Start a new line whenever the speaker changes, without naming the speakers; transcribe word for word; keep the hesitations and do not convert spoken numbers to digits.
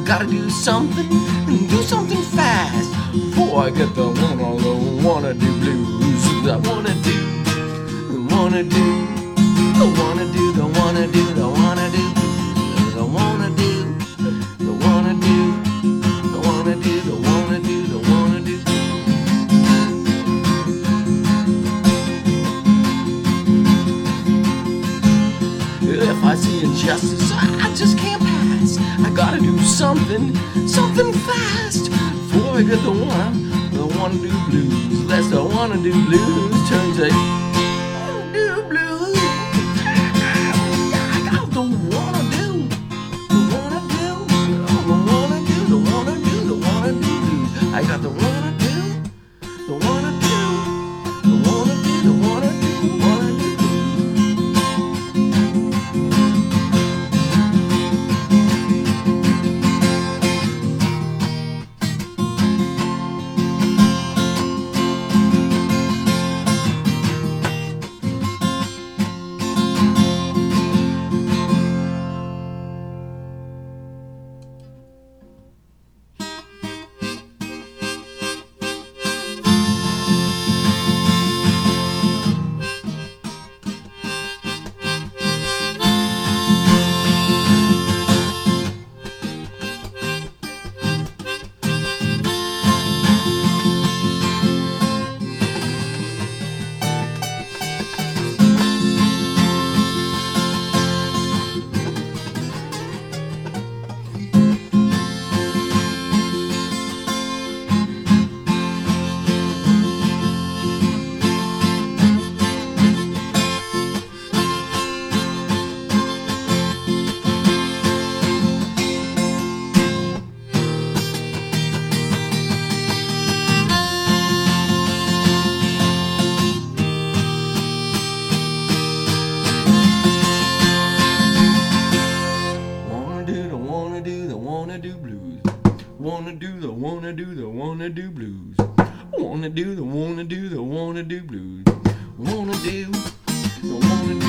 gotta do something, do something fast before I get the one on the wanna do blues. I wanna do, wanna do, I wanna do, the wanna do, the wanna do blues. I wanna do, the wanna do, the wanna do, the wanna do, the wanna do. If I see injustice, I just can't pass. I gotta do something, something fast before I get the one, the wanna do blues. That's the wanna do blues. Turns out wanna do blues. I got the wanna do, the wanna do, the wanna do, the wanna do, the wanna do blues. I got the wanna do, the wanna do, the wanna do, the wanna do, the wanna do. Wanna do blues. Wanna do the wanna do the wanna do blues. Wanna do the wanna do the wanna do blues. Wanna do the wanna do